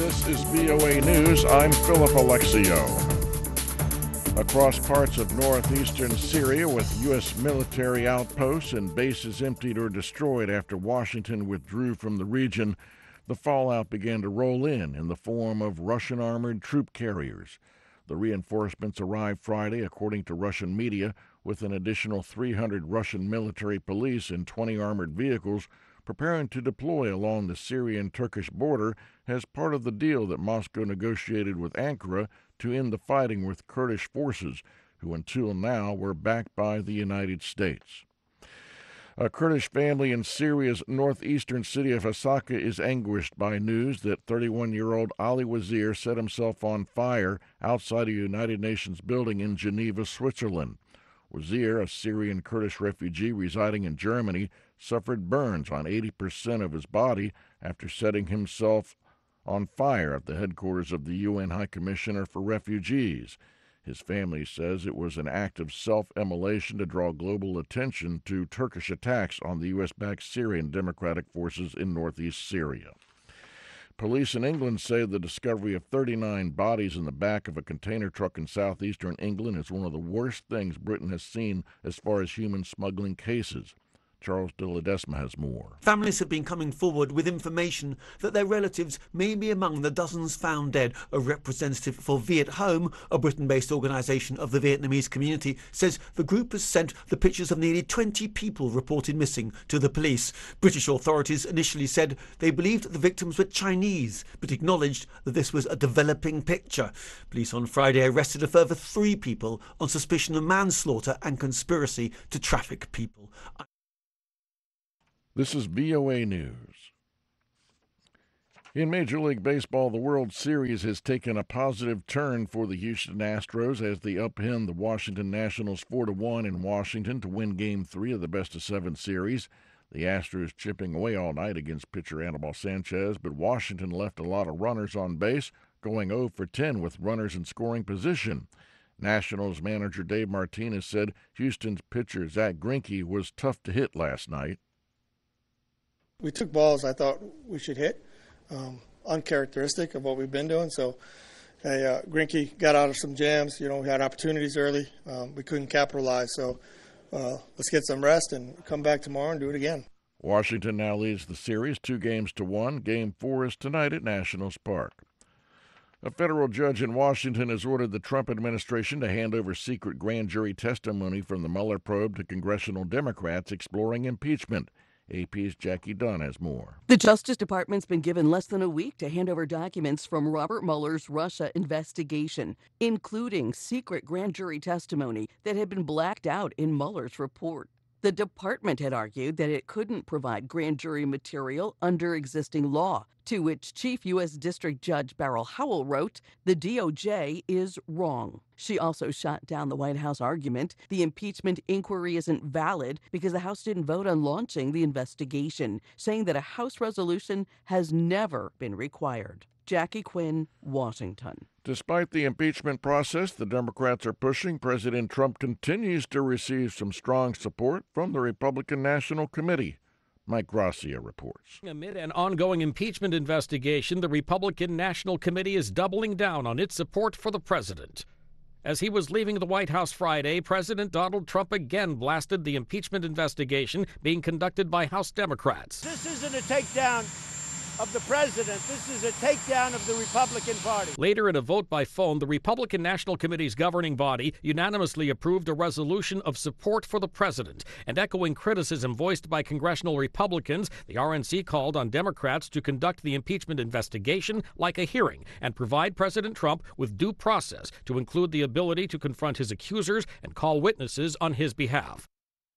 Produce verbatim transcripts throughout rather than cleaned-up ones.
This is V O A News. I'm Philip Alexio. Across parts of northeastern Syria, with U S military outposts and bases emptied or destroyed after Washington withdrew from the region, the fallout began to roll in in the form of Russian armored troop carriers. The reinforcements arrived Friday, according to Russian media, with an additional three hundred Russian military police and twenty armored vehicles preparing to deploy along the Syrian-Turkish border as part of the deal that Moscow negotiated with Ankara to end the fighting with Kurdish forces, who until now were backed by the United States. A Kurdish family in Syria's northeastern city of Hasaka is anguished by news that thirty-one-year-old Ali Wazir set himself on fire outside a United Nations building in Geneva, Switzerland. Wazir, a Syrian Kurdish refugee residing in Germany, suffered burns on eighty percent of his body after setting himself on fire at the headquarters of the U N High Commissioner for Refugees. His family says it was an act of self-immolation to draw global attention to Turkish attacks on the U S-backed Syrian Democratic Forces in northeast Syria. Police in England say the discovery of thirty-nine bodies in the back of a container truck in southeastern England is one of the worst things Britain has seen as far as human smuggling cases. Charles de Ledesma has more. Families have been coming forward with information that their relatives may be among the dozens found dead. A representative for Viet Home, a Britain-based organisation of the Vietnamese community, says the group has sent the pictures of nearly twenty people reported missing to the police. British authorities initially said they believed the victims were Chinese, but acknowledged that this was a developing picture. Police on Friday arrested a further three people on suspicion of manslaughter and conspiracy to traffic people. This is V O A News. In Major League Baseball, the World Series has taken a positive turn for the Houston Astros as they upend the Washington Nationals four to one in Washington to win Game three of the best-of-seven series. The Astros chipping away all night against pitcher Anibal Sanchez, but Washington left a lot of runners on base, going oh for ten with runners in scoring position. Nationals manager Dave Martinez said Houston's pitcher Zach Greinke was tough to hit last night. We took balls I thought we should hit, um, uncharacteristic of what we've been doing. So hey, uh, Greinke got out of some jams. You know, we had opportunities early. Um, we couldn't capitalize. So uh, let's get some rest and come back tomorrow and do it again. Washington now leads the series two games to one. Game four is tonight at Nationals Park. A federal judge in Washington has ordered the Trump administration to hand over secret grand jury testimony from the Mueller probe to congressional Democrats exploring impeachment. A P's Jackie Dunn has more. The Justice Department's been given less than a week to hand over documents from Robert Mueller's Russia investigation, including secret grand jury testimony that had been blacked out in Mueller's report. The department had argued that it couldn't provide grand jury material under existing law, to which Chief U S District Judge Beryl Howell wrote, "The D O J is wrong." She also shot down the White House argument the impeachment inquiry isn't valid because the House didn't vote on launching the investigation, saying that a House resolution has never been required. Jackie Quinn, Washington. Despite the impeachment process the Democrats are pushing, President Trump continues to receive some strong support from the Republican National Committee. Mike Gracia reports. Amid an ongoing impeachment investigation, the Republican National Committee is doubling down on its support for the president. As he was leaving the White House Friday, President Donald Trump again blasted the impeachment investigation being conducted by House Democrats. This isn't a takedown of the president. This is a takedown of the Republican Party. Later, in a vote by phone, the Republican National Committee's governing body unanimously approved a resolution of support for the president. And echoing criticism voiced by congressional Republicans, the R N C called on Democrats to conduct the impeachment investigation like a hearing and provide President Trump with due process, to include the ability to confront his accusers and call witnesses on his behalf.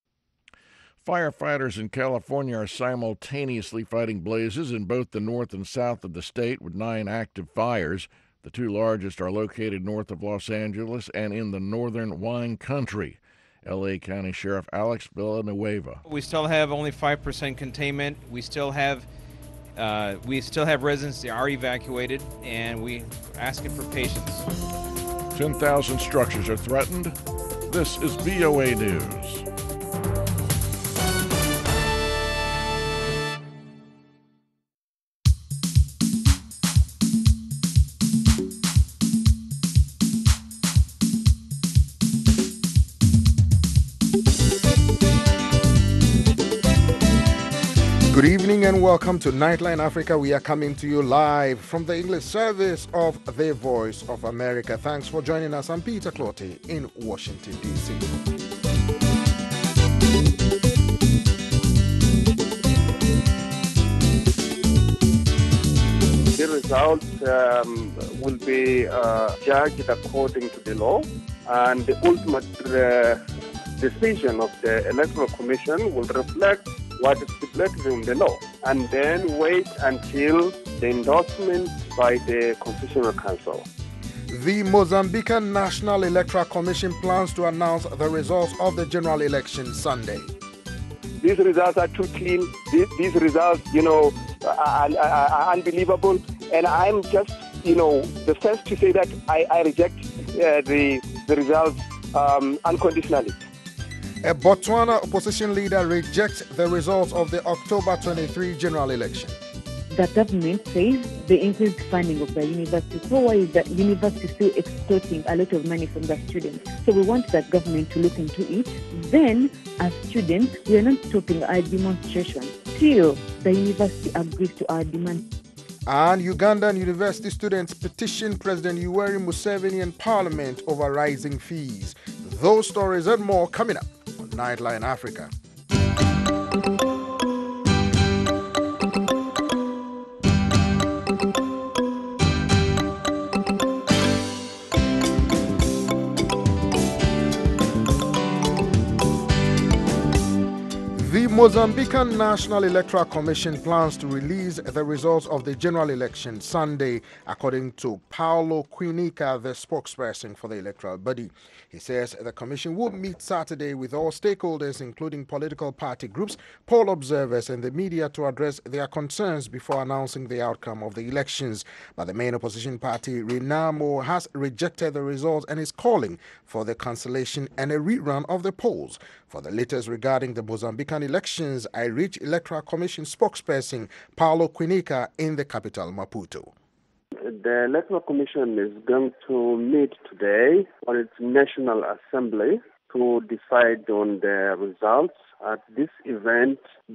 Firefighters in California are simultaneously fighting blazes in both the north and south of the state with nine active fires. The two largest are located north of Los Angeles and in the northern wine country. L A County Sheriff Alex Villanueva. We still have only five percent containment. We still have uh, we still have residents that are evacuated, and we asking for patience. ten thousand structures are threatened. This is V O A News. Good evening and welcome to Nightline Africa. We are coming to you live from the English service of The Voice of America. Thanks for joining us. I'm Peter Clotty in Washington, D C. The results um, will be uh, judged according to the law, and the ultimate uh, decision of the Electoral Commission will reflect what is stipulated in the law, and then wait until the endorsement by the Constitutional Council. The Mozambican National Electoral Commission plans to announce the results of the general election Sunday. These results are too clean. These, these results, you know, are, are, are unbelievable. And I'm just, you know, the first to say that I, I reject uh, the, the results um, unconditionally. A Botswana opposition leader rejects the results of the October twenty-third general election. The government says the increased funding of the university. So why is the university still extorting a lot of money from the students? So we want that government to look into it. Then, as students, we are not stopping our demonstration till the university agrees to our demands. And Ugandan university students petition President Yoweri Museveni in Parliament over rising fees. Those stories and more coming up on Nightline Africa. The Mozambican National Electoral Commission plans to release the results of the general election Sunday, according to Paulo Quinica, the spokesperson for the electoral body. He says the commission will meet Saturday with all stakeholders, including political party groups, poll observers, and the media to address their concerns before announcing the outcome of the elections. But the main opposition party, Renamo, has rejected the results and is calling for the cancellation and a rerun of the polls. For the latest regarding the Mozambican elections, I reached Electoral Commission spokesperson Paulo Quinica in the capital, Maputo. The Electoral Commission is going to meet today on its National Assembly to decide on the results. At this event,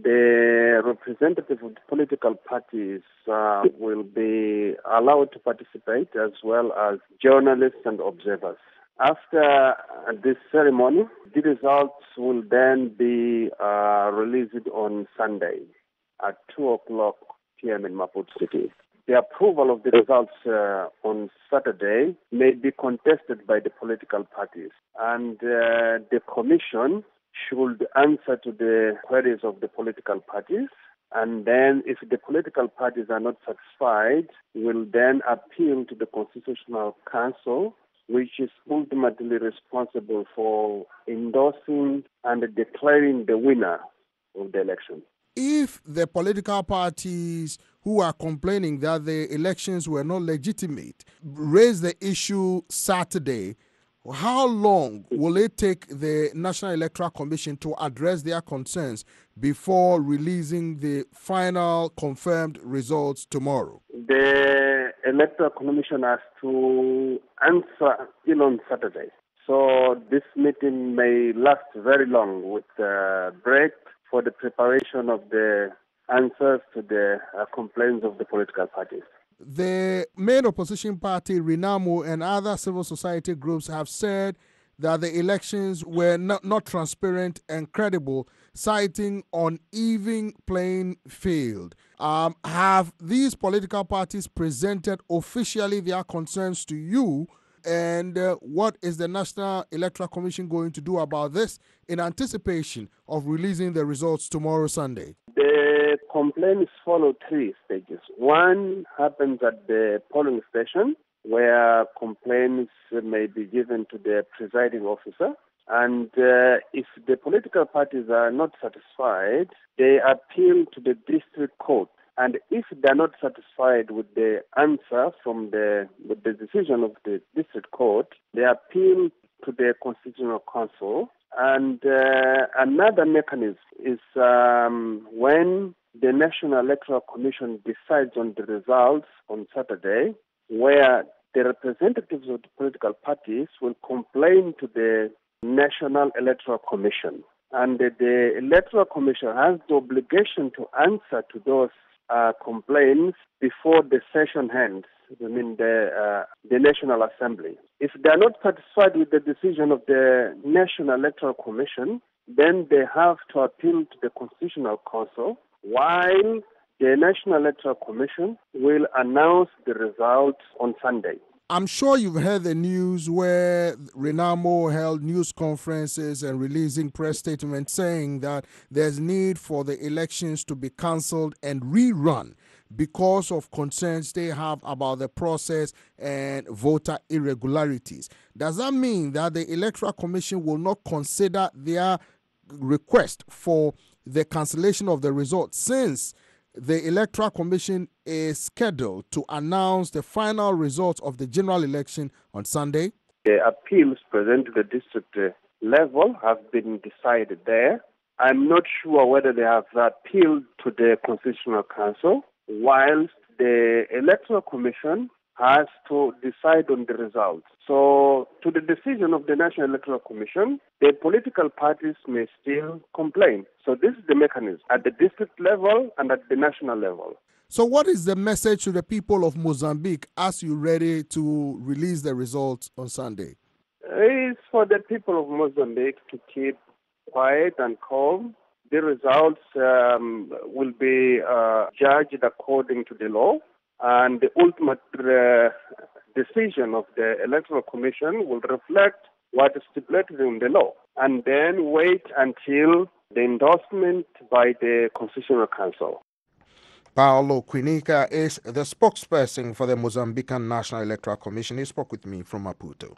the representatives of the political parties uh, will be allowed to participate, as well as journalists and observers. After this ceremony, the results will then be uh, released on Sunday at two o'clock p.m. in Maputo City. The approval of the results uh, on Saturday may be contested by the political parties, and uh, the Commission should answer to the queries of the political parties. And then if the political parties are not satisfied, will then appeal to the Constitutional Council, which is ultimately responsible for endorsing and declaring the winner of the election. If the political parties who are complaining that the elections were not legitimate raise the issue Saturday, how long will it take the National Electoral Commission to address their concerns before releasing the final confirmed results tomorrow? The Electoral Commission has to answer till on Saturday. So this meeting may last very long, with a break for the preparation of the answers to the uh, complaints of the political parties. The main opposition party, Renamo, and other civil society groups have said that the elections were not, not transparent and credible, citing uneven playing field. Um, have these political parties presented officially their concerns to you? And uh, what is the National Electoral Commission going to do about this in anticipation of releasing the results tomorrow, Sunday? The complaints follow three stages. One happens at the polling station, where complaints may be given to the presiding officer. And uh, if the political parties are not satisfied, they appeal to the district court. And if they're not satisfied with the answer from the with the decision of the district court, they appeal to the Constitutional Council. And uh, another mechanism is um, when the National Electoral Commission decides on the results on Saturday, where the representatives of the political parties will complain to the National Electoral Commission. and the Electoral Commission has the obligation to answer to those uh, complaints before the session ends. I mean the uh, the National Assembly. If they are not satisfied with the decision of the National Electoral Commission, then they have to appeal to the Constitutional Council, while the National Electoral Commission will announce the results on Sunday. I'm sure you've heard the news where Renamo held news conferences and releasing press statements saying that there's need for the elections to be cancelled and rerun because of concerns they have about the process and voter irregularities. Does that mean that the Electoral Commission will not consider their request for the cancellation of the results, since the Electoral Commission is scheduled to announce the final results of the general election on Sunday? The appeals present to the district level have been decided there. I'm not sure whether they have appealed to the Constitutional Council, whilst the Electoral Commission has to decide on the results. So, to the decision of the National Electoral Commission, the political parties may still complain. So this is the mechanism at the district level and at the national level. So what is the message to the people of Mozambique as you're ready to release the results on Sunday? It's for the people of Mozambique to keep quiet and calm. The results um, will be uh, judged according to the law, and the ultimate uh, decision of the Electoral Commission will reflect what is stipulated in the law, and then wait until the endorsement by the Constitutional Council. Paulo Quinica is the spokesperson for the Mozambican National Electoral Commission. He spoke with me from Maputo.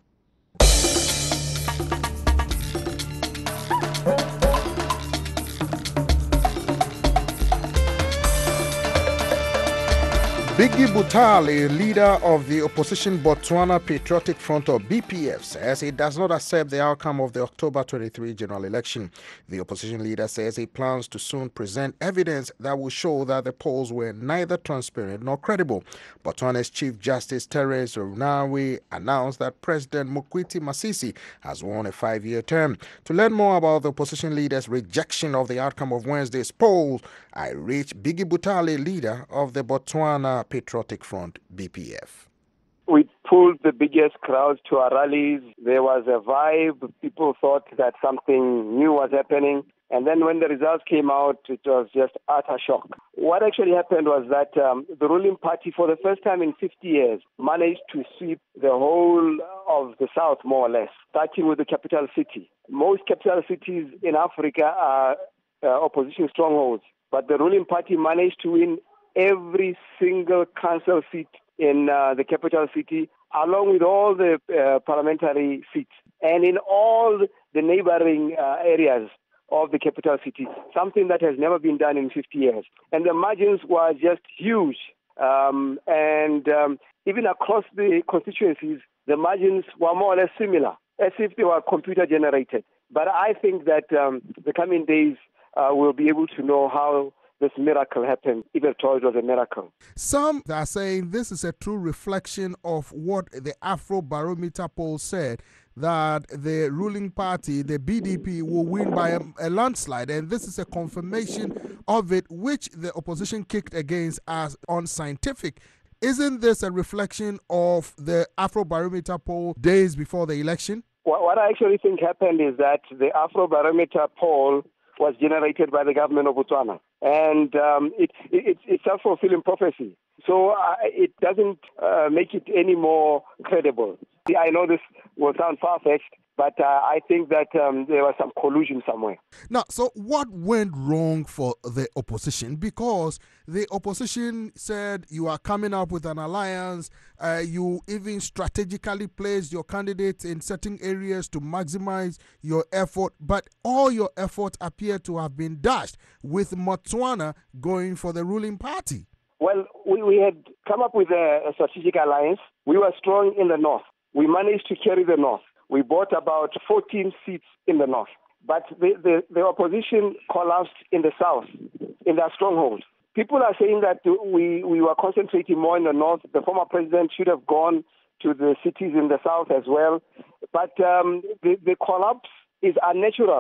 Biggie Butale, leader of the opposition Botswana Patriotic Front, or B P F, says he does not accept the outcome of the October twenty-third general election. The opposition leader says he plans to soon present evidence that will show that the polls were neither transparent nor credible. Botswana's Chief Justice Terence Runawi announced that President Mokwiti Masisi has won a five-year term. To learn more about the opposition leader's rejection of the outcome of Wednesday's polls, I reached Biggie Butale, leader of the Botswana Patriotic Front, B P F. We pulled the biggest crowds to our rallies. There was a vibe. People thought that something new was happening. And then when the results came out, it was just utter shock. What actually happened was that um, the ruling party, for the first time in fifty years, managed to sweep the whole of the South, more or less, starting with the capital city. Most capital cities in Africa are uh, opposition strongholds, but the ruling party managed to win every single council seat in uh, the capital city, along with all the uh, parliamentary seats, and in all the neighboring uh, areas of the capital city, something that has never been done in fifty years. And the margins were just huge. Um, and um, even across the constituencies, the margins were more or less similar, as if they were computer generated. But I think that um, the coming days uh, we'll be able to know how this miracle happened, even though it was a miracle. Some are saying this is a true reflection of what the Afrobarometer poll said, that the ruling party, the B D P, will win by a, a landslide. And this is a confirmation of it, which the opposition kicked against as unscientific. Isn't this a reflection of the Afrobarometer poll days before the election? What I actually think happened is that the Afrobarometer poll was generated by the government of Botswana. And um, it, it, it's a self-fulfilling prophecy. So uh, it doesn't uh, make it any more credible. I know this will sound far-fetched, but uh, I think that um, there was some collusion somewhere. Now, so what went wrong for the opposition? Because the opposition said you are coming up with an alliance, uh, you even strategically placed your candidates in certain areas to maximize your effort, but all your efforts appear to have been dashed with Botswana going for the ruling party. Well, we, we had come up with a, a strategic alliance. We were strong in the north. We managed to carry the north. We bought about fourteen seats in the north. But the, the, the opposition collapsed in the south, in their stronghold. People are saying that we, we were concentrating more in the north. The former president should have gone to the cities in the south as well. But um, the, the collapse is unnatural.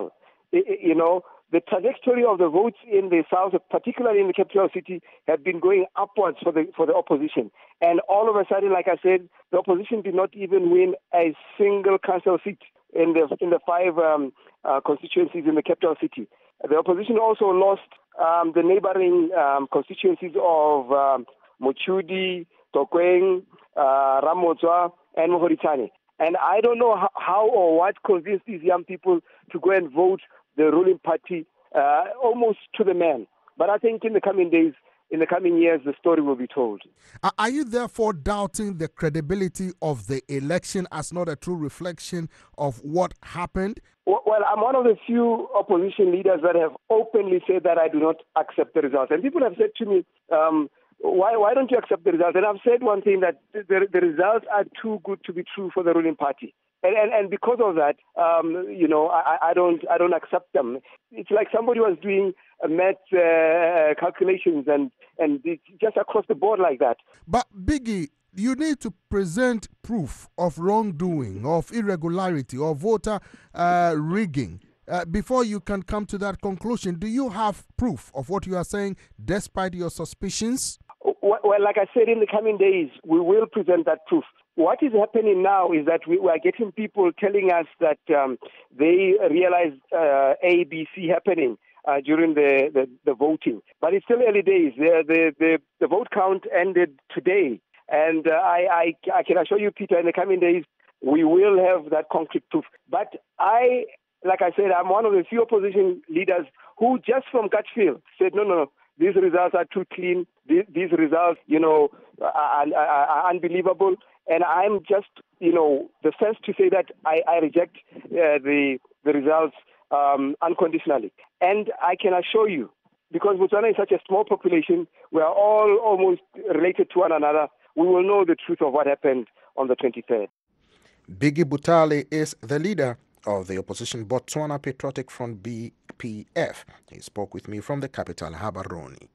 you know, the trajectory of the votes in the south, particularly in the capital city, have been going upwards for the for the opposition. And all of a sudden, like I said, the opposition did not even win a single council seat in the in the five um, uh, constituencies in the capital city. The opposition also lost um, the neighboring um, constituencies of um, Mochudi, Tokweng, uh, Ramotswa, and Mohoritane. And I don't know how, how or what convinced these young people to go and vote the ruling party uh, almost to the man. But I think in the coming days, in the coming years, the story will be told. Are you therefore doubting the credibility of the election as not a true reflection of what happened? Well, I'm one of the few opposition leaders that have openly said that I do not accept the results. And people have said to me, um, why why don't you accept the results? And I've said one thing, that the, the results are too good to be true for the ruling party. And, and and because of that, um, you know, I, I don't I don't accept them. It's like somebody was doing a math uh, calculations and and it's just across the board like that. But Biggie, you need to present proof of wrongdoing, of irregularity, or voter uh, rigging uh, before you can come to that conclusion. Do you have proof of what you are saying, despite your suspicions? Well, like I said, in the coming days, we will present that proof. What is happening now is that we, we are getting people telling us that um, they realize uh, A, B, C happening uh, during the, the, the voting. But it's still early days. The, the, the, the vote count ended today. And uh, I, I, I can assure you, Peter, in the coming days, we will have that concrete proof. But I, like I said, I'm one of the few opposition leaders who just from gut feel said, no, no, no. These results are too clean. These, these results, you know, are, are, are unbelievable. And I'm just, you know, the first to say that I, I reject uh, the the results um, unconditionally. And I can assure you, because Botswana is such a small population, we are all almost related to one another, we will know the truth of what happened on the twenty-third. Biggie Butale is the leader of the opposition Botswana Patriotic Front, B P F. He spoke with me from the capital, Gaborone.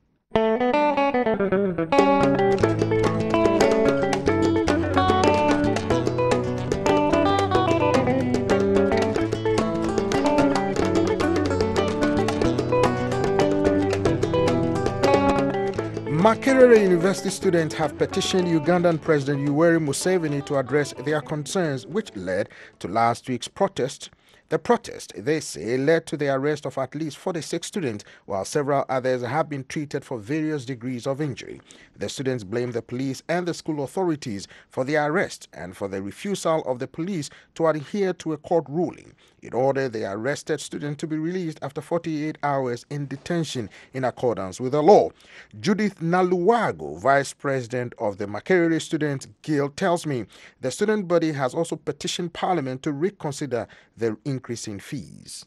Makerere University students have petitioned Ugandan President Yoweri Museveni to address their concerns, which led to last week's protest. The protest, they say, led to the arrest of at least forty-six students, while several others have been treated for various degrees of injury. The students blame the police and the school authorities for the arrest and for the refusal of the police to adhere to a court ruling. It ordered the arrested student to be released after forty-eight hours in detention in accordance with the law. Judith Naluwago, vice president of the Makerere Students Guild, tells me the student body has also petitioned Parliament to reconsider the increase in fees.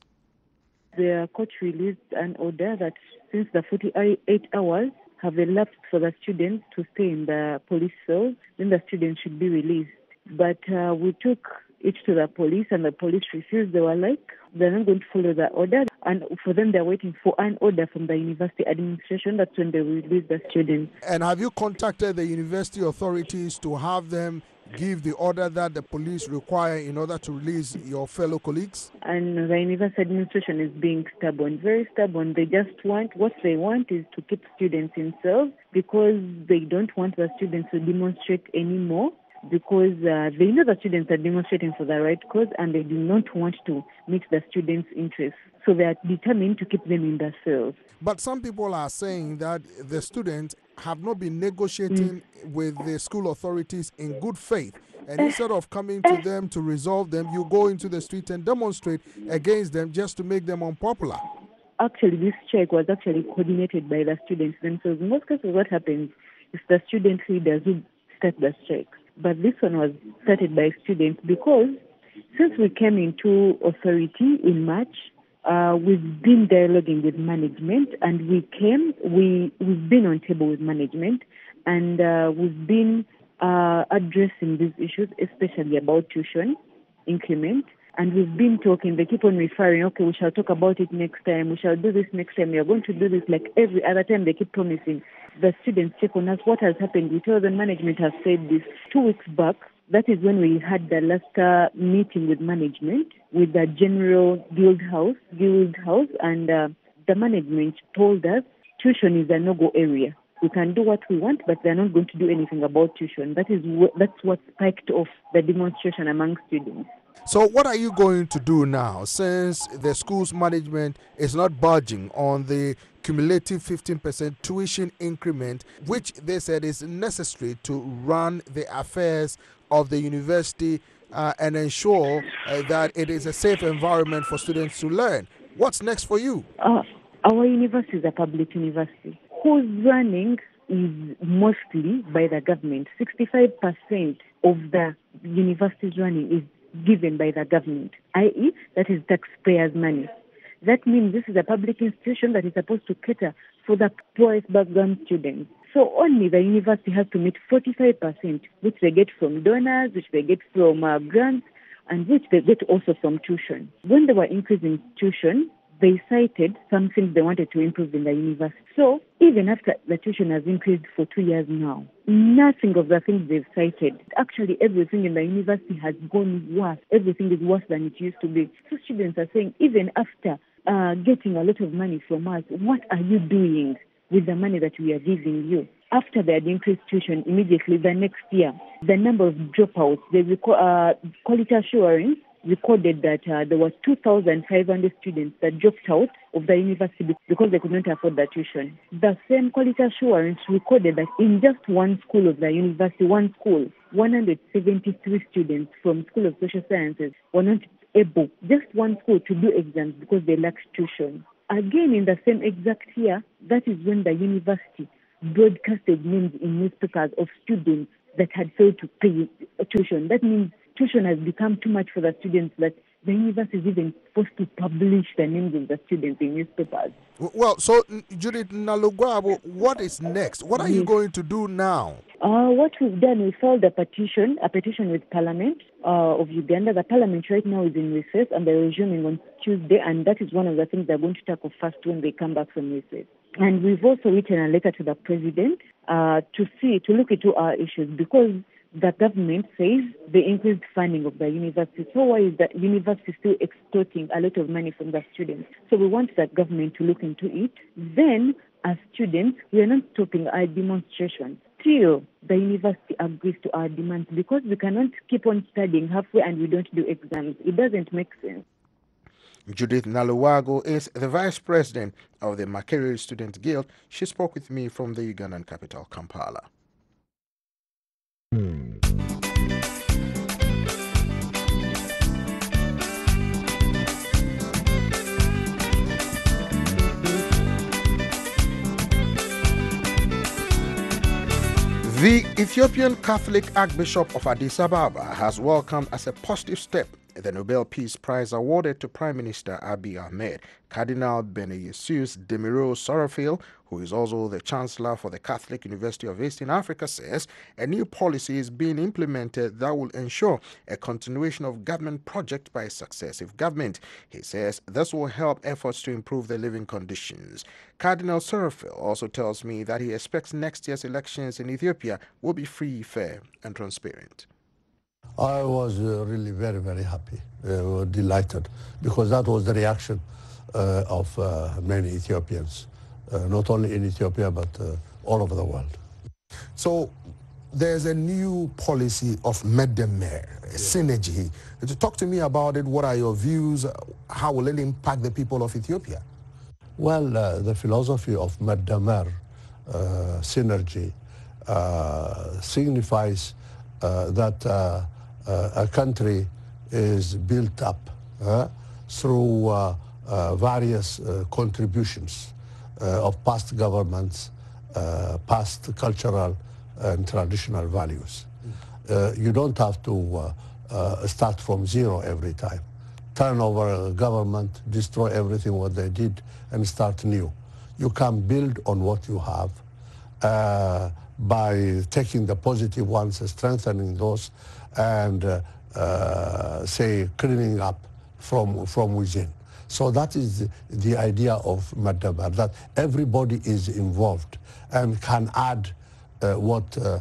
The court released an order that since the forty-eight hours have elapsed for the students to stay in the police cells, then the students should be released. But uh, we took it to the police and the police refused. They were like, they're not going to follow the order. And for them, they're waiting for an order from the university administration. That's when they will release the students. And have you contacted the university authorities to have them give the order that the police require in order to release your fellow colleagues? And the university administration is being stubborn, very stubborn. They just want, what they want is to keep students in cells because they don't want the students to demonstrate anymore, because uh, they know the students are demonstrating for the right cause and they do not want to meet the students' interests. So they are determined to keep them in the cells. But some people are saying that the students have not been negotiating mm. with the school authorities in good faith. And instead of coming to them to resolve them, you go into the street and demonstrate against them just to make them unpopular. Actually, this strike was actually coordinated by the students themselves. In most cases, what happens is the student leaders who start the strike. But this one was started by students because since we came into authority in March, uh, we've been dialoguing with management, and we came, we, we've been on table with management, and uh, we've been uh, addressing these issues, especially about tuition increment. And we've been talking, they keep on referring, okay, we shall talk about it next time, we shall do this next time, we are going to do this like every other time. They keep promising. The students check on us, what has happened. We tell them management has said this. Two weeks back, That is when we had the last uh, meeting with management, with the general guild house, guild house, and uh, the management told us tuition is a no-go area. We can do what we want, but they're not going to do anything about tuition. That is wh- that's what spiked off the demonstration among students. So what are you going to do now, since the school's management is not budging on the cumulative fifteen percent tuition increment, which they said is necessary to run the affairs of the university uh, and ensure uh, that it is a safe environment for students to learn? What's next for you? Uh, our university is a public university. Who's running is mostly by the government. sixty-five percent of the university's running is given by the government, that is, that is taxpayers' money. That means this is a public institution that is supposed to cater for the poorest background students. So only the university has to meet forty-five percent, which they get from donors, which they get from uh, grants, and which they get also from tuition. When they were increasing tuition, they cited some things they wanted to improve in the university. So even after the tuition has increased for two years now, nothing of the things they've cited. Actually, everything in the university has gone worse. Everything is worse than it used to be. So students are saying, even after uh, getting a lot of money from us, what are you doing with the money that we are giving you? After they had increased tuition, immediately the next year, the number of dropouts, the reco- uh, quality assurance recorded that uh, there were two thousand five hundred students that dropped out of the university because they could not afford the tuition. The same quality assurance recorded that in just one school of the university, one school, one hundred seventy-three students from School of Social Sciences were not able, just one school, to do exams because they lacked tuition. Again, in the same exact year, that is when the university broadcasted names in newspapers of students that had failed to pay tuition. That means tuition has become too much for the students that the university is even supposed to publish the names of the students in newspapers. Well, so Judith Nalugwabo, what is next? What are you going to do now? Uh, what we've done, we filed a petition, a petition with Parliament uh, of Uganda. The Parliament right now is in recess and they're resuming on Tuesday, and that is one of the things they're going to tackle first when they come back from recess. And we've also written a letter to the President uh, to see, to look into our issues, because the government says the increased funding of the university. So why is the university still extorting a lot of money from the students? So we want that government to look into it. Then, as students, we are not stopping our demonstrations till the university agrees to our demands, because we cannot keep on studying halfway and we don't do exams. It doesn't make sense. Judith Nalugwabo is the vice president of the Makerere Student Guild. She spoke with me from the Ugandan capital, Kampala. The Ethiopian Catholic Archbishop of Addis Ababa has welcomed as a positive step the Nobel Peace Prize awarded to Prime Minister Abiy Ahmed. Cardinal Beneyesus Demiro Sorofil, who is also the Chancellor for the Catholic University of Eastern Africa, says a new policy is being implemented that will ensure a continuation of government projects by successive government. He says this will help efforts to improve the living conditions. Cardinal Sorofil also tells me that he expects next year's elections in Ethiopia will be free, fair, and transparent. I was uh, really very, very happy, uh, delighted, because that was the reaction uh, of uh, many Ethiopians, uh, not only in Ethiopia, but uh, all over the world. So there's a new policy of Medemer, a synergy. To talk to me about it, what are your views? How will it impact the people of Ethiopia? Well, uh, the philosophy of Medemer, uh, synergy, uh, signifies uh, that uh, Uh, a country is built up uh, through uh, uh, various uh, contributions uh, of past governments, uh, past cultural and traditional values. Uh, you don't have to uh, uh, start from zero every time. Turn over a government, destroy everything what they did, and start new. You can build on what you have uh, by taking the positive ones, strengthening those, and uh, uh, say cleaning up from from within. So that is the, the idea of Medemer, that everybody is involved and can add uh, what uh,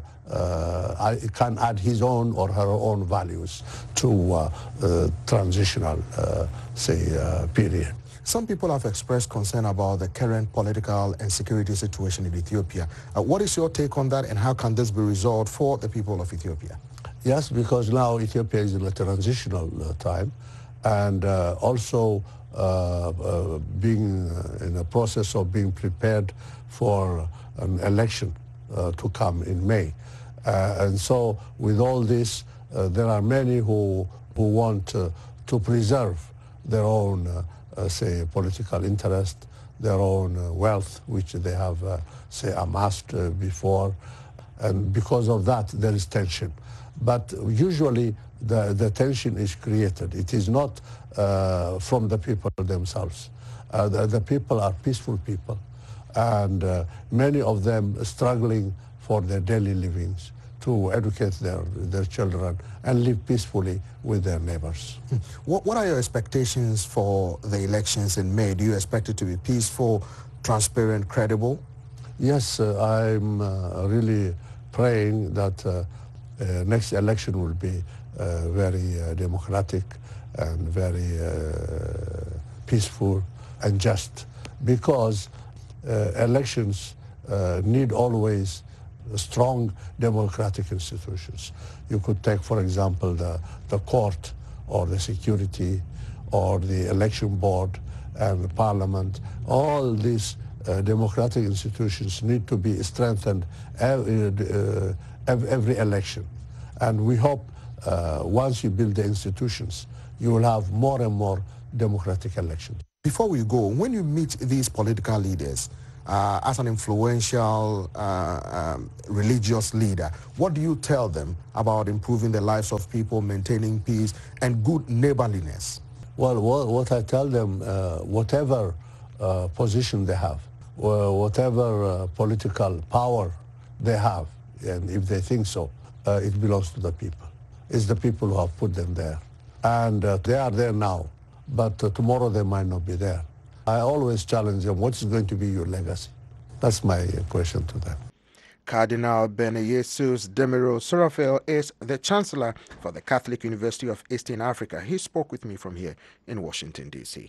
uh, can add his own or her own values to uh, uh, transitional, uh, say, uh, period. Some people have expressed concern about the current political and security situation in Ethiopia. Uh, what is your take on that, and how can this be resolved for the people of Ethiopia? Yes, because now Ethiopia is in a transitional uh, time, and uh, also uh, uh, being uh, in a process of being prepared for an election uh, to come in May. Uh, and so with all this, uh, there are many who, who want uh, to preserve their own, uh, uh, say, political interest, their own uh, wealth, which they have, uh, say, amassed uh, before. And because of that, there is tension. But usually the, the tension is created. It is not uh, from the people themselves. Uh, the, the people are peaceful people, and uh, many of them struggling for their daily livings, to educate their, their children and live peacefully with their neighbors. What, what are your expectations for the elections in May? Do you expect it to be peaceful, transparent, credible? Yes, uh, I'm uh, really praying that uh, uh, next election will be uh, very uh, democratic and very uh, peaceful and just, because uh, elections uh, need always strong democratic institutions. You could take, for example, the, the court or the security or the election board and the parliament. All these uh, democratic institutions need to be strengthened every, uh, every election. And we hope uh, once you build the institutions, you will have more and more democratic elections. Before we go, when you meet these political leaders, Uh, as an influential uh, um, religious leader, what do you tell them about improving the lives of people, maintaining peace, and good neighborliness? Well, what, what I tell them, uh, whatever uh, position they have, whatever uh, political power they have, and if they think so, uh, it belongs to the people. It's the people who have put them there. And uh, they are there now, but uh, tomorrow they might not be there. I always challenge them, what is going to be your legacy? That's my question to them. Cardinal Beneyesus Demiro Serafel is the Chancellor for the Catholic University of Eastern Africa. He spoke with me from here in Washington, D C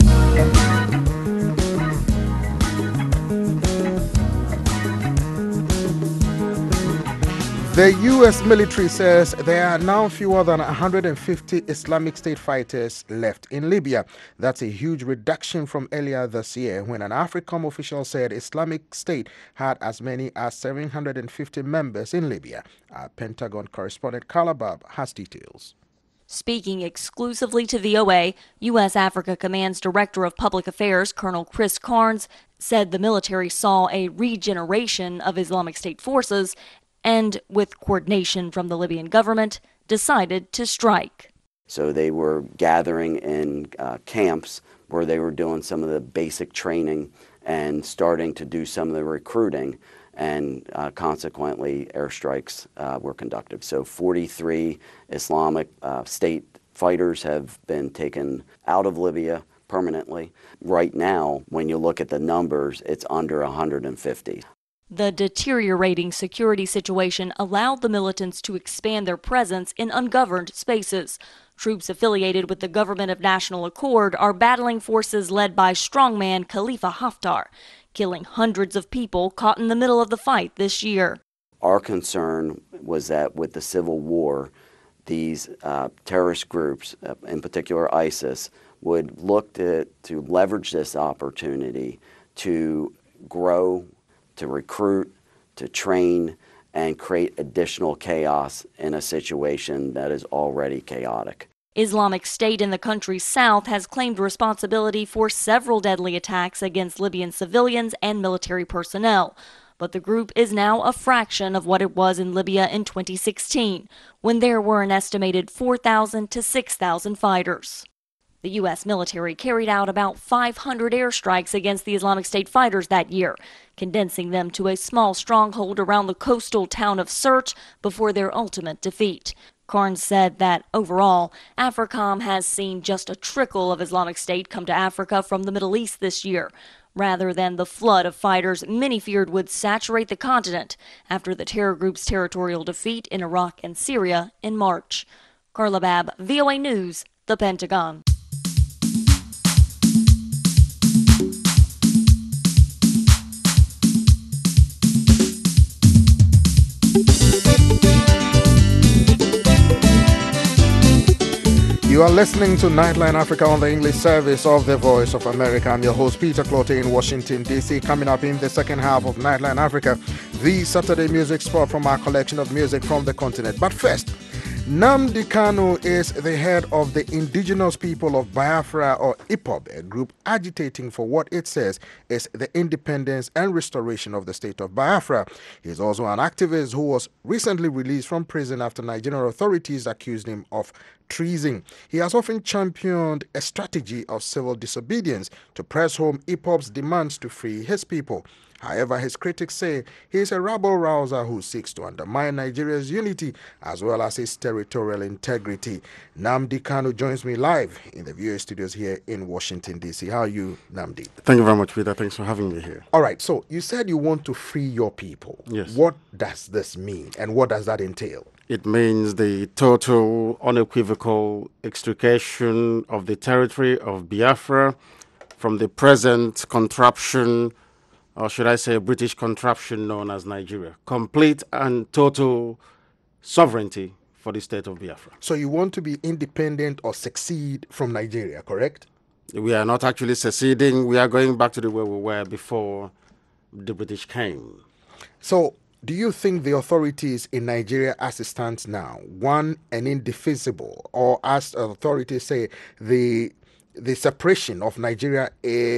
The U S military says there are now fewer than one hundred fifty Islamic State fighters left in Libya. That's a huge reduction from earlier this year, when an AFRICOM official said Islamic State had as many as seven hundred fifty members in Libya. Our Pentagon correspondent Kalabab has details. Speaking exclusively to V O A, U S Africa Command's Director of Public Affairs, Colonel Chris Carnes, said the military saw a regeneration of Islamic State forces and, with coordination from the Libyan government, decided to strike. So they were gathering in uh, camps where they were doing some of the basic training and starting to do some of the recruiting, and uh, consequently airstrikes uh, were conducted. So forty-three Islamic uh, State fighters have been taken out of Libya permanently. Right now, when you look at the numbers, it's under one hundred fifty. The deteriorating security situation allowed the militants to expand their presence in ungoverned spaces. Troops affiliated with the Government of National Accord are battling forces led by strongman Khalifa Haftar, killing hundreds of people caught in the middle of the fight this year. Our concern was that with the civil war, these uh, terrorist groups, uh, in particular ISIS, would look to, to leverage this opportunity to grow, to recruit, to train, and create additional chaos in a situation that is already chaotic. Islamic State in the country's south has claimed responsibility for several deadly attacks against Libyan civilians and military personnel. But the group is now a fraction of what it was in Libya in twenty sixteen, when there were an estimated four thousand to six thousand fighters. The U S military carried out about five hundred airstrikes against the Islamic State fighters that year, condensing them to a small stronghold around the coastal town of Sirte before their ultimate defeat. Carnes said that overall, AFRICOM has seen just a trickle of Islamic State come to Africa from the Middle East this year. rather than the flood of fighters many feared would saturate the continent after the terror group's territorial defeat in Iraq and Syria in March. Carla Babb, V O A News, The Pentagon. You are listening to Nightline Africa on the English service of the Voice of America. I'm your host, Peter Clote in Washington, D C. Coming up in the second half of Nightline Africa, the Saturday music spot from our collection of music from the continent. But first, Nnamdi Kanu is the head of the indigenous people of Biafra, or I P O B, a group agitating for what it says is the independence and restoration of the state of Biafra. He is also an activist who was recently released from prison after Nigerian authorities accused him of treason. He has often championed a strategy of civil disobedience to press home I P O B's demands to free his people. However, his critics say he is a rabble-rouser who seeks to undermine Nigeria's unity as well as its territorial integrity. Nnamdi Kanu joins me live in the V O A studios here in Washington, D C. How are you, Nnamdi? Thank you very much, Peter. Thanks for having me here. All right, so you said you want to free your people. Yes. What does this mean, and what does that entail? It means the total, unequivocal extrication of the territory of Biafra from the present contraption, or should I say British contraption known as Nigeria. Complete and total sovereignty for the state of Biafra. So you want to be independent or secede from Nigeria, correct? We are not actually seceding. We are going back to the way we were before the British came. So do you think the authorities in Nigeria as it stands now, one and indefeasible, or as authorities say, the the separation of Nigeria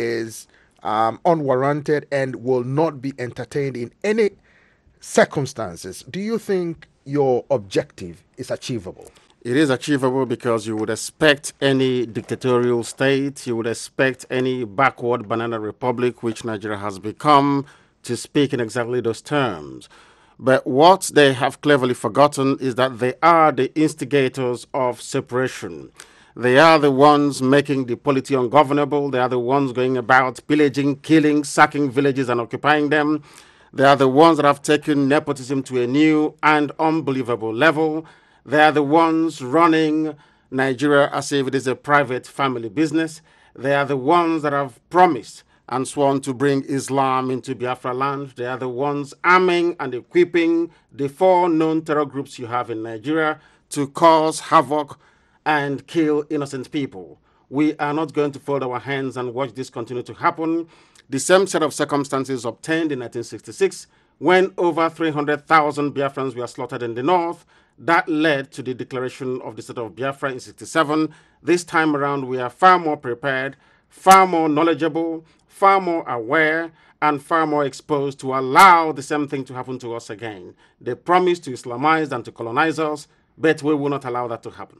is um, unwarranted and will not be entertained in any circumstances? Do you think your objective is achievable? It is achievable because you would expect any dictatorial state, you would expect any backward banana republic, which Nigeria has become, to speak in exactly those terms. But what they have cleverly forgotten is that they are the instigators of separation. They are the ones making the polity ungovernable. They are the ones going about pillaging, killing, sacking villages and occupying them. They are the ones that have taken nepotism to a new and unbelievable level. They are the ones running Nigeria as if it is a private family business. They are the ones that have promised and sworn to bring Islam into Biafra land. They are the ones arming and equipping the four known terror groups you have in Nigeria to cause havoc and kill innocent people. We are not going to fold our hands and watch this continue to happen. The same set of circumstances obtained in nineteen sixty-six when over three hundred thousand Biafrans were slaughtered in the north. That led to the declaration of the state of Biafra in sixty-seven. This time around, we are far more prepared, far more knowledgeable, far more aware, and far more exposed to allow the same thing to happen to us again. They promised to Islamize and to colonize us, but we will not allow that to happen.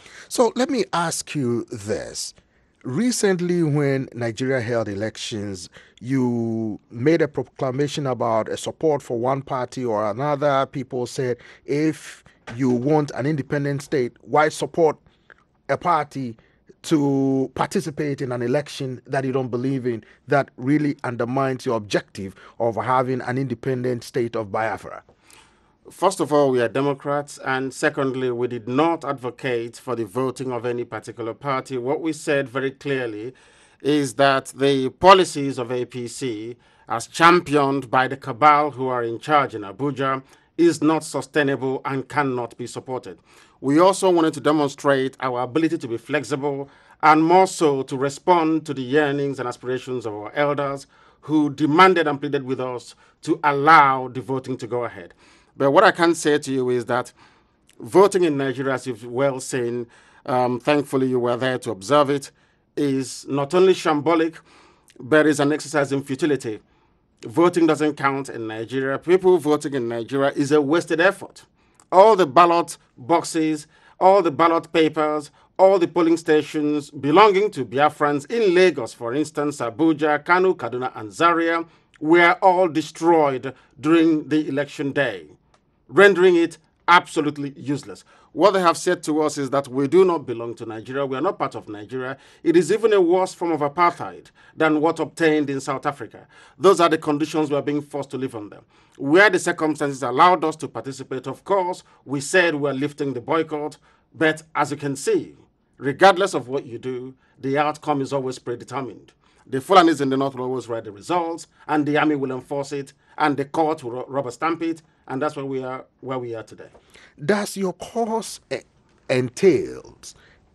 So let me ask you this. Recently, when Nigeria held elections, you made a proclamation about a support for one party or another. People said, if you want an independent state, why support a party to participate in an election that you don't believe in, that really undermines your objective of having an independent state of Biafra? First of all, we are Democrats, and secondly, we did not advocate for the voting of any particular party. What we said very clearly is that the policies of A P C, as championed by the cabal who are in charge in Abuja, is not sustainable and cannot be supported. We also wanted to demonstrate our ability to be flexible and more so to respond to the yearnings and aspirations of our elders who demanded and pleaded with us to allow the voting to go ahead. But what I can say to you is that voting in Nigeria, as you've well seen, um, thankfully you were there to observe it, is not only shambolic, but is an exercise in futility. Voting doesn't count in Nigeria. People voting in Nigeria is a wasted effort. All the ballot boxes, all the ballot papers, all the polling stations belonging to Biafrans in Lagos, for instance, Abuja, Kano, Kaduna, and Zaria, were all destroyed during the election day, rendering it absolutely useless. What they have said to us is that we do not belong to Nigeria. We are not part of Nigeria. It is even a worse form of apartheid than what obtained in South Africa. Those are the conditions we are being forced to live under. Where the circumstances allowed us to participate, of course, we said we are lifting the boycott. But as you can see, regardless of what you do, the outcome is always predetermined. The Fulanis in the north will always write the results, and the army will enforce it, and the court will rubber stamp it, and that's where we are where we are today. Does your course e- entails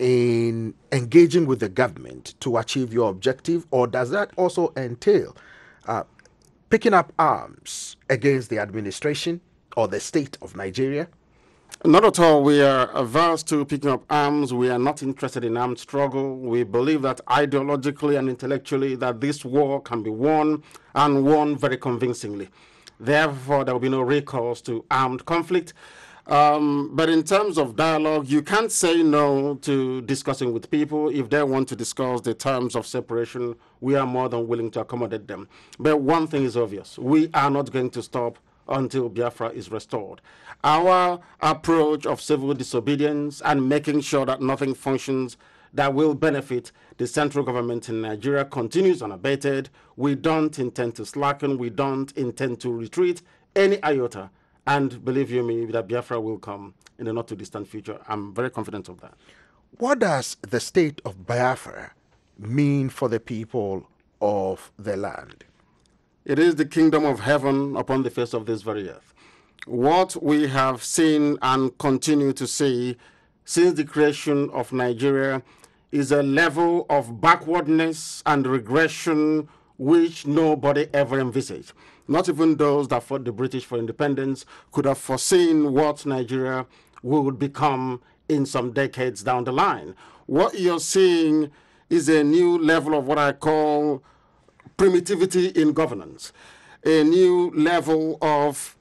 in engaging with the government to achieve your objective, or does that also entail uh, picking up arms against the administration or the state of Nigeria? Not at all. We are averse to picking up arms. We are not interested in armed struggle. We believe that ideologically and intellectually that this war can be won, and won very convincingly. Therefore, there will be no recourse to armed conflict. Um, but in terms of dialogue, you can't say no to discussing with people. If they want to discuss the terms of separation, we are more than willing to accommodate them. But one thing is obvious. We are not going to stop until Biafra is restored. Our approach of civil disobedience and making sure that nothing functions that will benefit the central government in Nigeria continues unabated. We don't intend to slacken. We don't intend to retreat any iota. And believe you me, that Biafra will come in the not too distant future. I'm very confident of that. What does the state of Biafra mean for the people of the land? It is the kingdom of heaven upon the face of this very earth. What we have seen and continue to see since the creation of Nigeria is a level of backwardness and regression which nobody ever envisaged. Not even those that fought the British for independence could have foreseen what Nigeria would become in some decades down the line. What you're seeing is a new level of what I call primitivity in governance, a new level of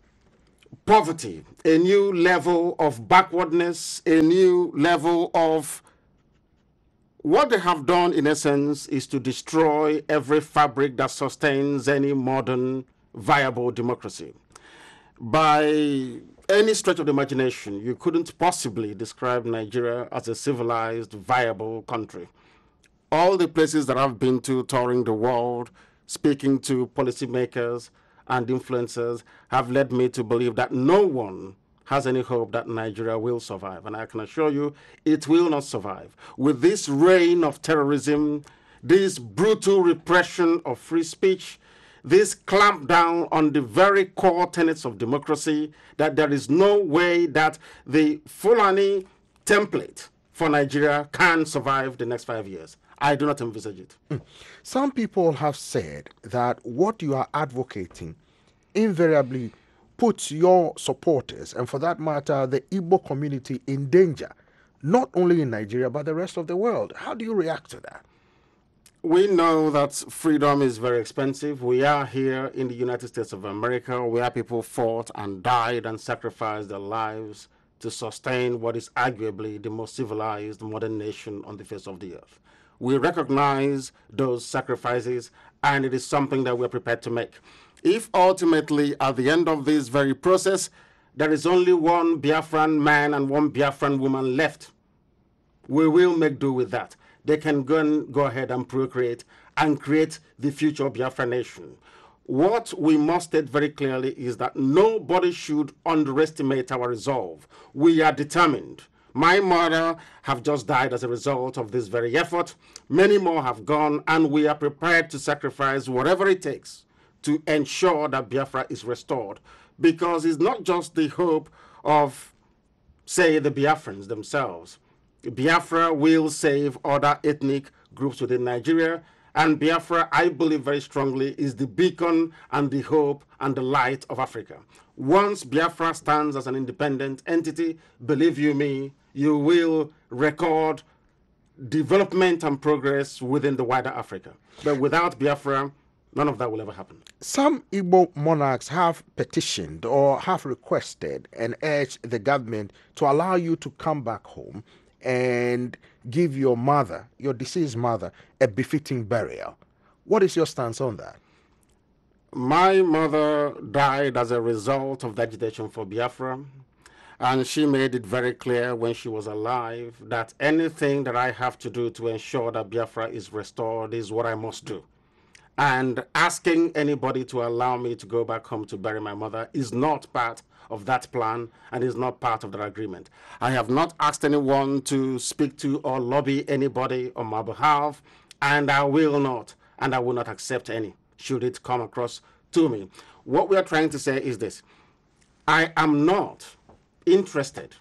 poverty, a new level of backwardness, a new level of what they have done, in essence, is to destroy every fabric that sustains any modern, viable democracy. By any stretch of the imagination, you couldn't possibly describe Nigeria as a civilized, viable country. All the places that I've been to, touring the world, speaking to policymakers and influencers, have led me to believe that no one has any hope that Nigeria will survive. And I can assure you, it will not survive. With this reign of terrorism, this brutal repression of free speech, this clampdown on the very core tenets of democracy, that there is no way that the Fulani template for Nigeria can survive the next five years. I do not envisage it. Mm. Some people have said that what you are advocating invariably puts your supporters, and for that matter, the Igbo community, in danger, not only in Nigeria, but the rest of the world. How do you react to that? We know that freedom is very expensive. We are here in the United States of America, where people fought and died and sacrificed their lives to sustain what is arguably the most civilized modern nation on the face of the earth. We recognize those sacrifices, and it is something that we're prepared to make. If ultimately, at the end of this very process, there is only one Biafran man and one Biafran woman left, we will make do with that. They can go, and go ahead and procreate and create the future Biafra nation. What we must state very clearly is that nobody should underestimate our resolve. We are determined. My mother have just died as a result of this very effort. Many more have gone, and we are prepared to sacrifice whatever it takes to ensure that Biafra is restored. Because it's not just the hope of, say, the Biafrans themselves. Biafra will save other ethnic groups within Nigeria, and Biafra, I believe very strongly, is the beacon and the hope and the light of Africa. Once Biafra stands as an independent entity, believe you me, you will record development and progress within the wider Africa. But without Biafra, none of that will ever happen. Some Igbo monarchs have petitioned or have requested and urged the government to allow you to come back home and give your mother, your deceased mother, a befitting burial. What is your stance on that? My mother died as a result of the agitation for Biafra. And she made it very clear when she was alive that anything that I have to do to ensure that Biafra is restored is what I must do. And asking anybody to allow me to go back home to bury my mother is not part of that plan and is not part of that agreement. I have not asked anyone to speak to or lobby anybody on my behalf, and I will not, and I will not accept any, should it come across to me. What we are trying to say is this: I am not interested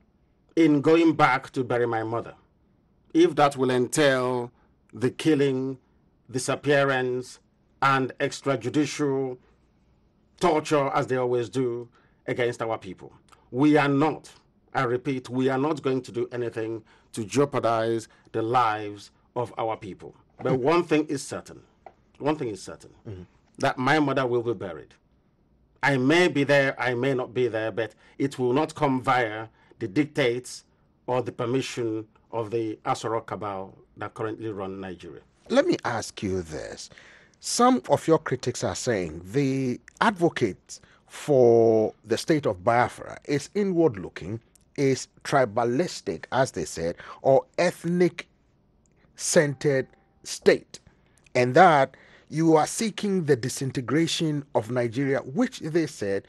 in going back to bury my mother, if that will entail the killing, disappearance, and extrajudicial torture, as they always do, against our people. We are not, I repeat, we are not going to do anything to jeopardize the lives of our people. But one thing is certain, one thing is certain, mm-hmm. that my mother will be buried. I may be there, I may not be there, but it will not come via the dictates or the permission of the Asoro cabal that currently run Nigeria. Let me ask you this. Some of your critics are saying the advocates for the state of Biafra is inward-looking, is tribalistic, as they said, or ethnic-centered state, and that you are seeking the disintegration of Nigeria, which they said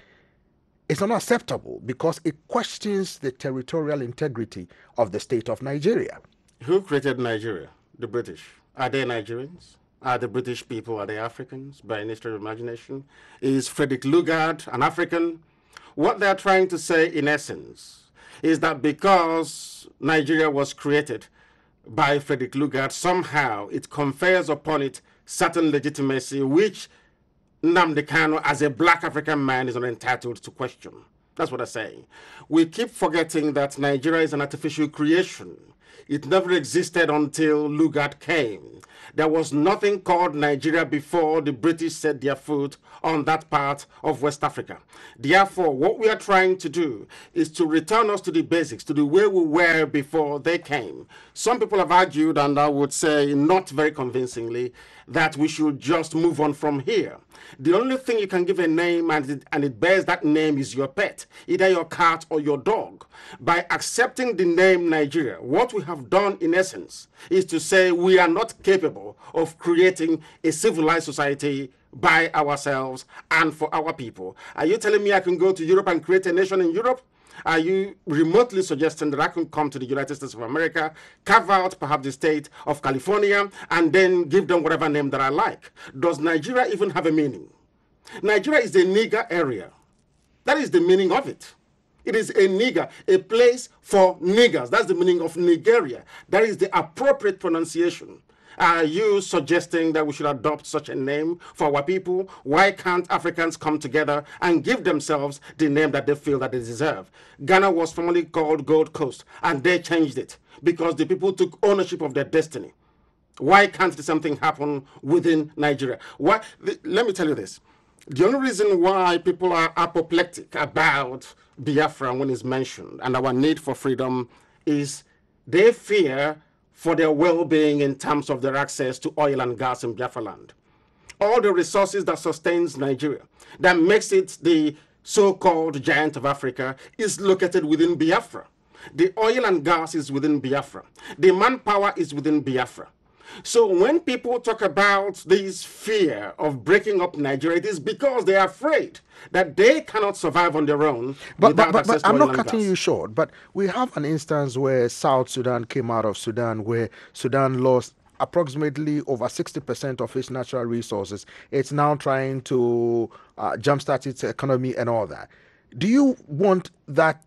is unacceptable because it questions the territorial integrity of the state of Nigeria. Who created Nigeria? The British. Are they Nigerians? Are the British people, are they Africans by any stretch of imagination? Is Frederick Lugard an African? What they're trying to say in essence is that because Nigeria was created by Frederick Lugard, somehow it confers upon it certain legitimacy which Nnamdi Kanu, as a black African man, is not entitled to question. That's what I'm saying. We keep forgetting that Nigeria is an artificial creation. It never existed until Lugard came. There was nothing called Nigeria before the British set their foot on that part of West Africa. Therefore, what we are trying to do is to return us to the basics, to the way we were before they came. Some people have argued, and I would say not very convincingly, that we should just move on from here. The only thing you can give a name and it, and it bears that name is your pet, either your cat or your dog. By accepting the name Nigeria, what we have done in essence is to say we are not capable of creating a civilized society by ourselves and for our people. Are you telling me I can go to Europe and create a nation in Europe? Are you remotely suggesting that I can come to the United States of America, carve out perhaps the state of California, and then give them whatever name that I like? Does Nigeria even have a meaning? Nigeria is a nigger area. That is the meaning of it. It is a nigger, a place for niggers. That's the meaning of Nigeria. That is the appropriate pronunciation. Are you suggesting that we should adopt such a name for our people? Why can't Africans come together and give themselves the name that they feel that they deserve? Ghana was formerly called Gold Coast, and they changed it because the people took ownership of their destiny. Why can't the same thing happen within Nigeria? Why? Let me tell you this. The only reason why people are apoplectic about Biafra when it's mentioned and our need for freedom is they fear for their well-being in terms of their access to oil and gas in Biafra land. All the resources that sustains Nigeria, that makes it the so-called giant of Africa, is located within Biafra. The oil and gas is within Biafra. The manpower is within Biafra. So when people talk about this fear of breaking up Nigeria, it is because they are afraid that they cannot survive on their own. But, but, but, but I'm not cutting you short, but we have an instance where South Sudan came out of Sudan, where Sudan lost approximately over sixty percent of its natural resources. It's now trying to uh, jumpstart its economy and all that. Do you want that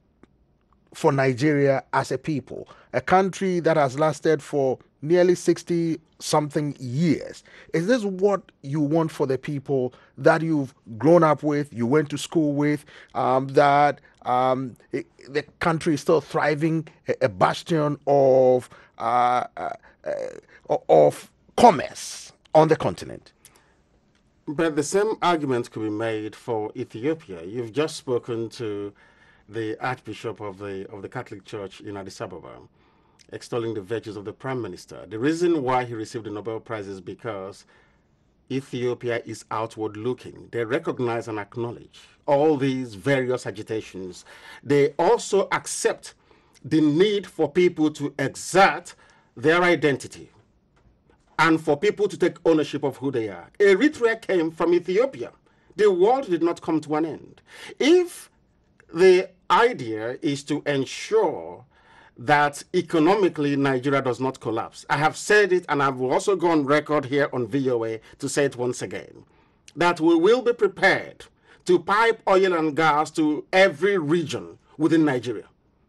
for Nigeria as a people, a country that has lasted for nearly sixty something years? Is this what you want for the people that you've grown up with, you went to school with, um, that um, it, the country is still thriving, a, a bastion of uh, uh, uh, of commerce on the continent? But the same argument could be made for Ethiopia. You've just spoken to the Archbishop of the of the Catholic Church in Addis Ababa, extolling the virtues of the Prime Minister. The reason why he received the Nobel Prize is because Ethiopia is outward looking. They recognize and acknowledge all these various agitations. They also accept the need for people to exert their identity and for people to take ownership of who they are. Eritrea came from Ethiopia. The world did not come to an end. If the idea is to ensure that economically Nigeria does not collapse, I have said it and I will also go on record here on V O A to say it once again, that we will be prepared to pipe oil and gas to every region within Nigeria.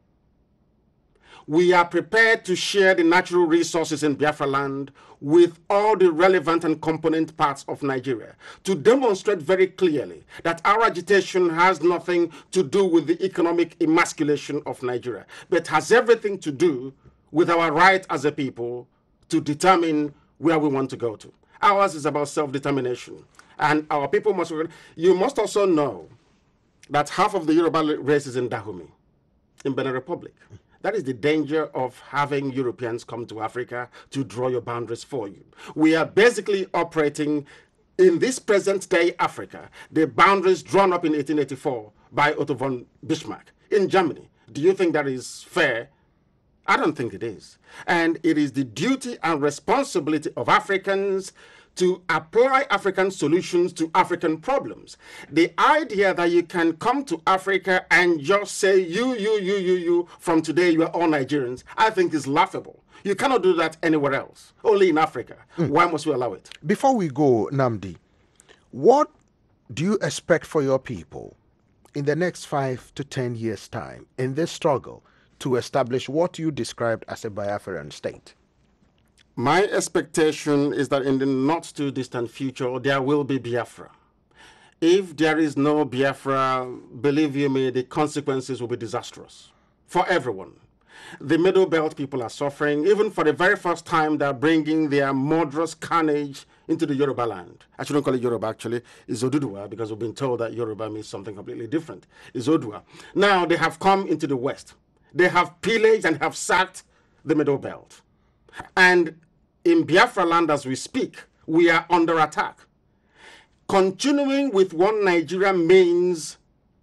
We are prepared to share the natural resources in Biafra land with all the relevant and component parts of Nigeria to demonstrate very clearly that our agitation has nothing to do with the economic emasculation of Nigeria, but has everything to do with our right as a people to determine where we want to go to. Ours is about self-determination, and our people must... You must also know that half of the Yoruba race is in Dahomey, in Benin Republic. That is the danger of having Europeans come to Africa to draw your boundaries for you. We are basically operating in this present day Africa, the boundaries drawn up in eighteen eighty-four by Otto von Bismarck in Germany. Do you think that is fair? I don't think it is. And it is the duty and responsibility of Africans to apply African solutions to African problems. The idea that you can come to Africa and just say, you, you, you, you, you, from today you are all Nigerians, I think is laughable. You cannot do that anywhere else, only in Africa. Mm. Why must we allow it? Before we go, Nnamdi, what do you expect for your people in the next five to ten years' time in this struggle to establish what you described as a Biafran state? My expectation is that in the not too distant future, there will be Biafra. If there is no Biafra, believe you me, the consequences will be disastrous for everyone. The Middle Belt people are suffering. Even for the very first time, they're bringing their murderous carnage into the Yoruba land. I shouldn't call it Yoruba, actually. It's Oduduwa, because we've been told that Yoruba means something completely different. It's Odua. Now, they have come into the West. They have pillaged and have sacked the Middle Belt. And in Biafra land as we speak, we are under attack. Continuing with one Nigeria means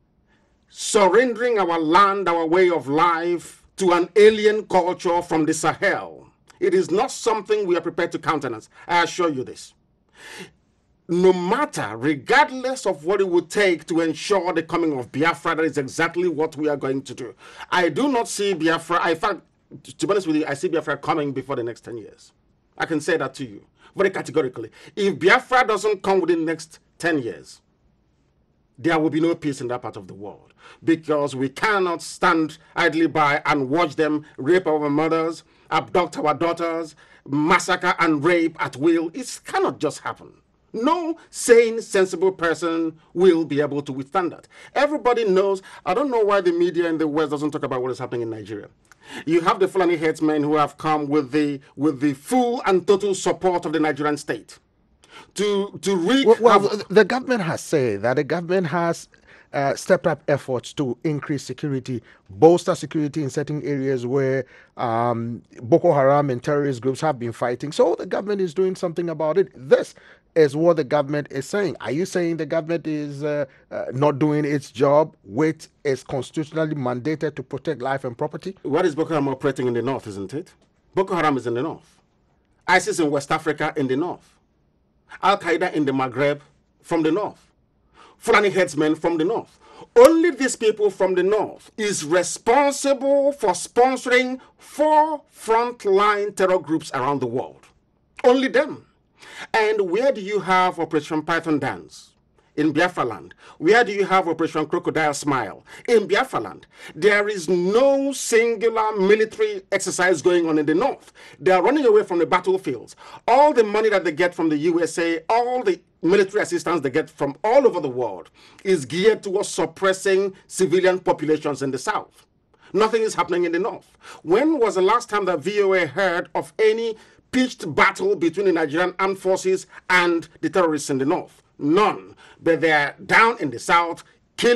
surrendering our land, our way of life to an alien culture from the Sahel. It is not something we are prepared to countenance. I assure you this. No matter, regardless of what it would take to ensure the coming of Biafra, that is exactly what we are going to do. I do not see Biafra, in fact, to be honest with you, I see Biafra coming before the next ten years. I can say that to you very categorically. If Biafra doesn't come within the next ten years, there will be no peace in that part of the world, because we cannot stand idly by and watch them rape our mothers, abduct our daughters, massacre and rape at will. It cannot just happen. No sane, sensible person will be able to withstand that. Everybody knows. I don't know why the media in the West doesn't talk about what is happening in Nigeria. You have the Fulani headsmen who have come with the with the full and total support of the Nigerian state to to wreak. Well, well the, the government has said that the government has uh, stepped up efforts to increase security, bolster security in certain areas where um, Boko Haram and terrorist groups have been fighting. So the government is doing something about it. This is what the government is saying. Are you saying the government is uh, uh, not doing its job, which is constitutionally mandated to protect life and property? What is Boko Haram operating in the north, isn't it? Boko Haram is in the north. ISIS in West Africa in the north. Al-Qaeda in the Maghreb from the north. Fulani headsmen from the north. Only these people from the north is responsible for sponsoring four frontline terror groups around the world. Only them. And where do you have Operation Python Dance? In Biafra land. Where do you have Operation Crocodile Smile? In Biafra land. There is no singular military exercise going on in the north. They are running away from the battlefields. All the money that they get from the U S A, all the military assistance they get from all over the world is geared towards suppressing civilian populations in the south. Nothing is happening in the north. When was the last time that V O A heard of any pitched battle between the Nigerian armed forces and the terrorists in the north? None. But they're down in the south, killing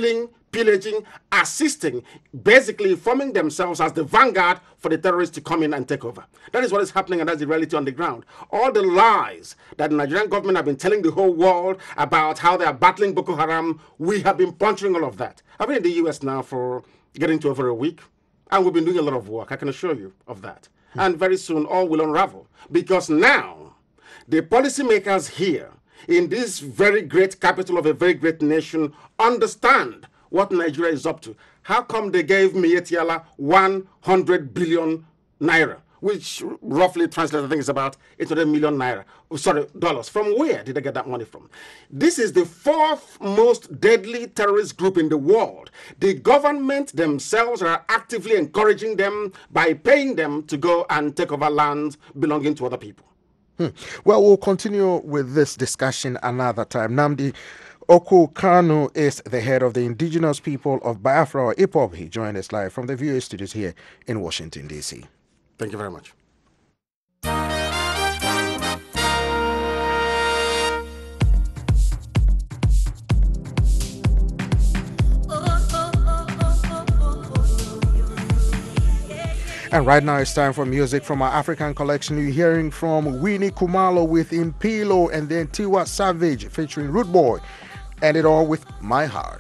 pillaging, assisting, basically forming themselves as the vanguard for the terrorists to come in and take over. That is what is happening, and that's the reality on the ground. All the lies that the Nigerian government have been telling the whole world about how they are battling Boko Haram, we have been puncturing all of that. I've been in the U S now for getting to over a week, and we've been doing a lot of work, I can assure you of that. Hmm. And very soon all will unravel, because now the policymakers here in this very great capital of a very great nation understand what Nigeria is up to. How come they gave Mietiala one hundred billion naira, which roughly translates, I think, is about eight hundred million naira, sorry, dollars? From where did they get that money from? This is the fourth most deadly terrorist group in the world. The government themselves are actively encouraging them by paying them to go and take over lands belonging to other people. Hmm. Well, we'll continue with this discussion another time. Namdi Oku Kanu is the head of the indigenous people of Biafra, or I P O B. He joined us live from the V O A studios here in Washington, D C. Thank you very much. And right now it's time for music from our African collection. You're hearing from Winnie Kumalo with Impilo, and then Tiwa Savage featuring Root Boy, and it all with My Heart.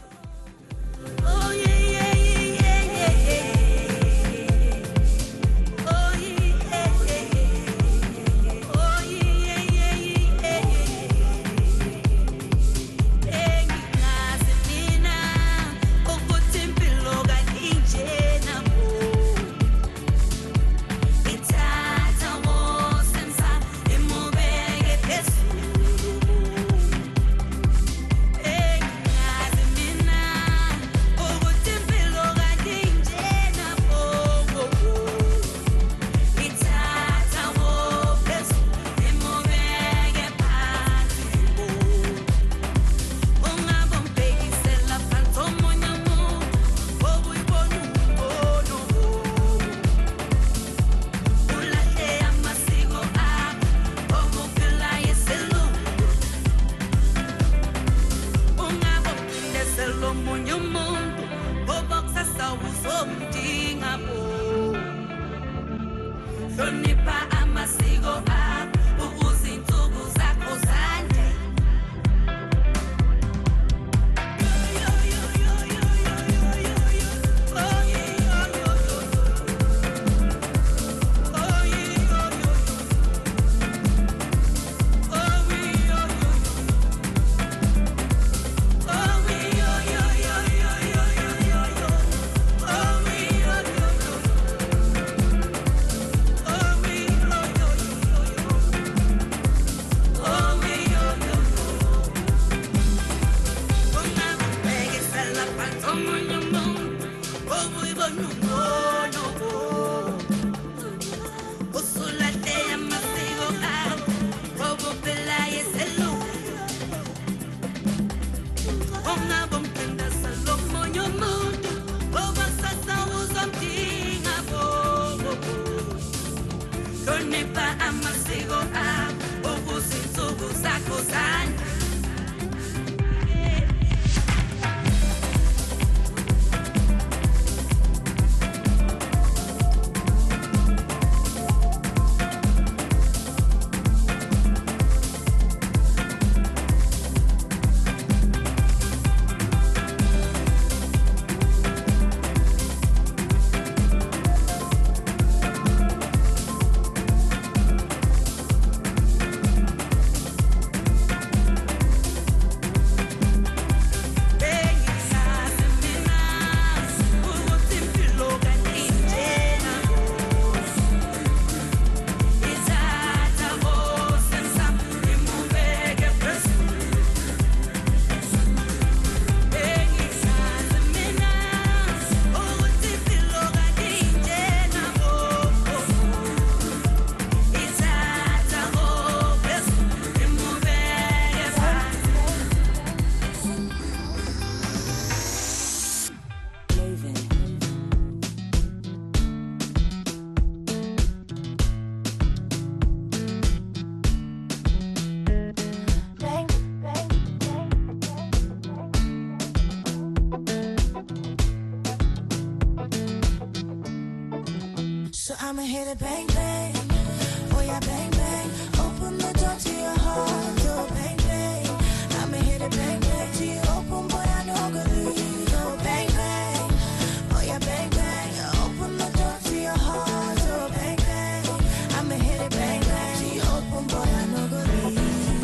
I'ma hit it bang bang. Oh yeah, bang bang. Open the door to your heart, oh bang bang. I'ma hit it bang bang. Till you open, boy, I know gonna leave. Oh bang bang. Oh yeah, bang bang. Open the door to your heart, oh bang bang. I'ma hit it bang bang. Till you open, boy, I know gonna leave.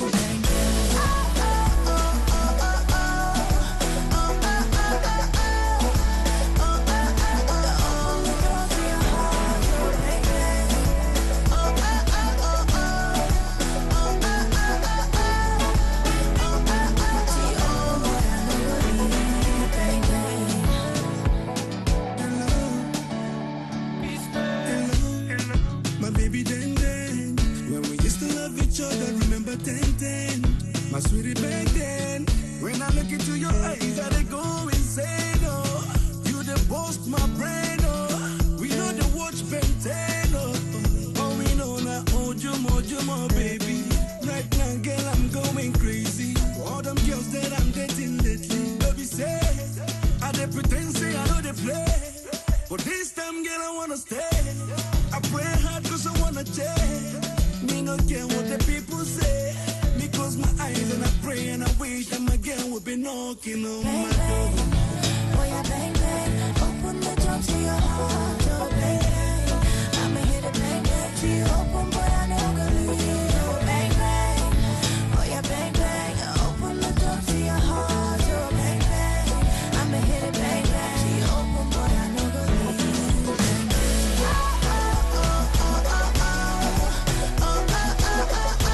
My sweetie back then, when I look into your eyes, I they go insane, oh. You the boss, my brain, oh. We know the watch Ben oh. Oh, we know now, oh, Jumo, Jumo, baby. Right now, girl, I'm going crazy. All them girls that I'm dating lately, baby say, I they pretend say I know they play. But this time, girl, I wanna stay. I pray hard cause I wanna change. Me no care what the people say. Close my eyes and I pray and I wish that my girl would be knocking on Bang, my door. Oh yeah, bang bang. Open the door to your heart, oh bang bang. I'ma hit it bang bang. Till you open, boy, I know gonna leave. Oh bang bang. Oh yeah, bang bang. Open the door to your heart, oh bang bang. I'ma hit it bang bang. Till you open, boy, I know gonna leave. Bang bang. Oh oh oh oh oh oh oh oh oh oh.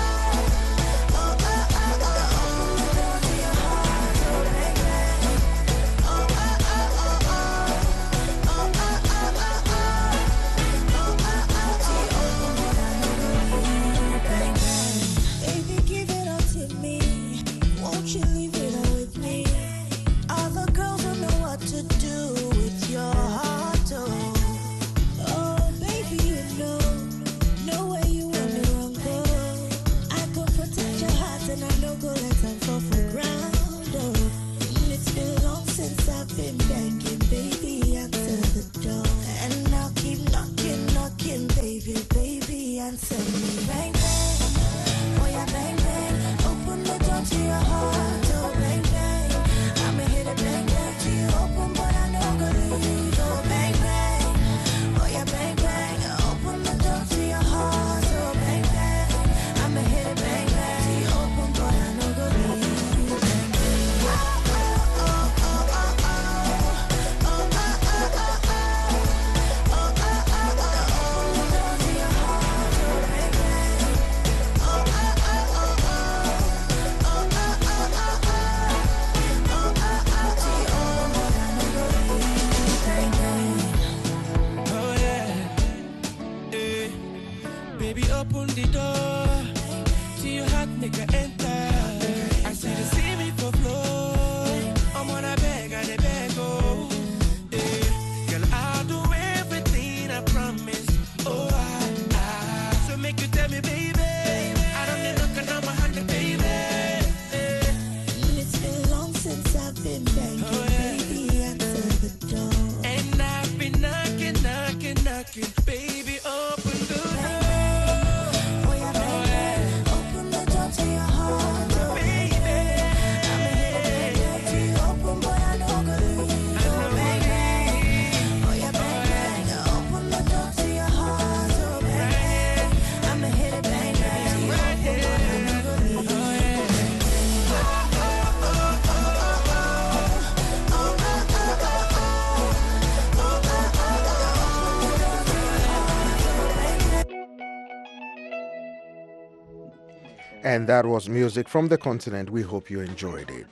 And that was music from the continent. We hope you enjoyed it.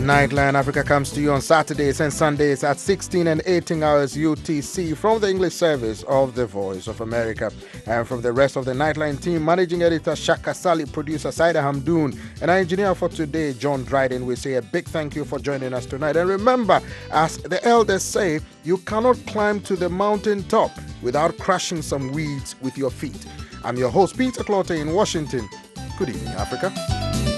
Nightline Africa comes to you on Saturdays and Sundays at sixteen and eighteen hours U T C from the English service of the Voice of America. And from the rest of the Nightline team, managing editor Shaka Sali, producer Saida Hamdoon, and our engineer for today, John Dryden, we say a big thank you for joining us tonight. And remember, as the elders say, you cannot climb to the mountain top without crushing some weeds with your feet. I'm your host, Peter Clottey in Washington. Good evening, Africa.